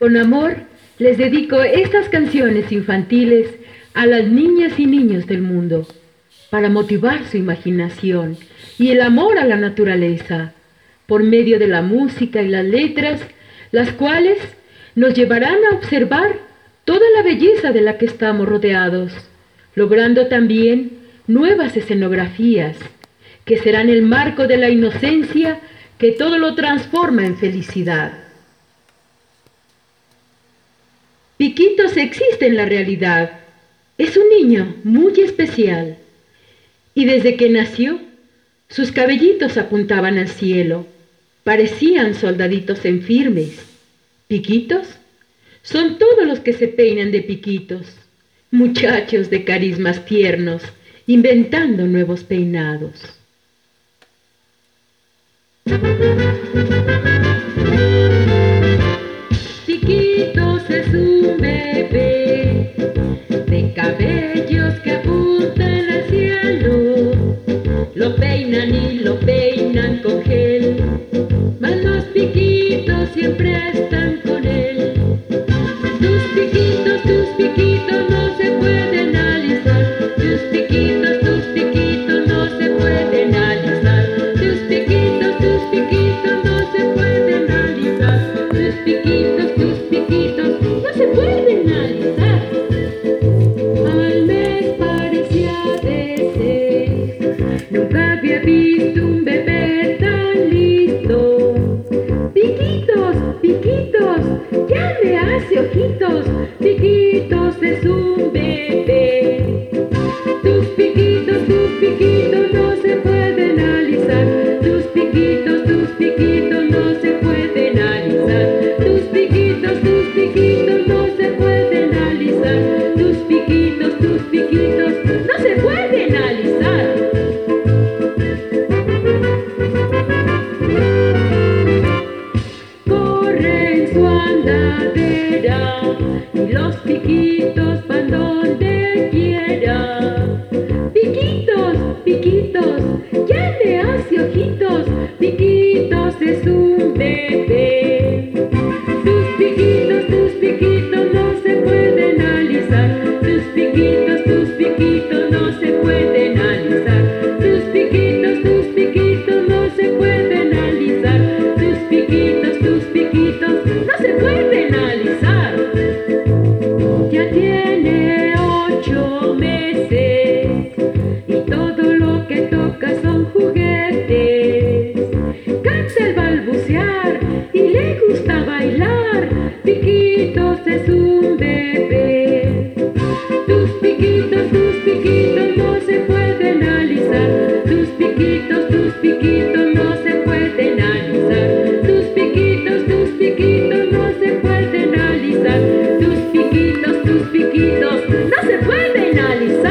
Con amor les dedico estas canciones infantiles a las niñas y niños del mundo, para motivar su imaginación y el amor a la naturaleza, por medio de la música y las letras, las cuales nos llevarán a observar toda la belleza de la que estamos rodeados, logrando también nuevas escenografías, que serán el marco de la inocencia que todo lo transforma en felicidad. Piquitos existe en la realidad. Es un niño muy especial. Y desde que nació, sus cabellitos apuntaban al cielo. Parecían soldaditos en firmes. ¿Piquitos? Son todos los que se peinan de piquitos. Muchachos de carismas tiernos, inventando nuevos peinados. Piquitos es un bebé de cabellos que apuntan al cielo. Lo peinan con gel, mas los piquitos siempre están con él. Tus piquitos no se pueden alisar. Tus piquitos no se pueden alisar. Tus piquitos no se pueden alisar. Tus piquitos no se pueden alisar. Al mes parecía de ser. Nunca había visto un bebé tan listo. Piquitos, ya me hace ojitos. Piquitos es un bebé. Tus piquitos no se pueden alisar. Tus piquitos no se pueden alisar. Tus piquitos no se pueden alisar. Tus piquitos no se pueden alisar. Corre en su andadera y los piquitos van donde quiera. Piquitos, ya me hace ojitos. Piquitos es un bebé. Tus piquitos no se pueden alisar. Tus piquitos no se pueden alisar. Tus piquitos no se pueden alisar. Tus piquitos no se pueden alisar. Ya tiene 8 meses y todo lo que toca son juguetes. Canta al balbucear y le gusta bailar. Piquitos es un bebé. Tus piquitos no se pueden alisar. Tus piquitos no se pueden alisar. Tus piquitos no se pueden alisar. Tus piquitos no se pueden alisar.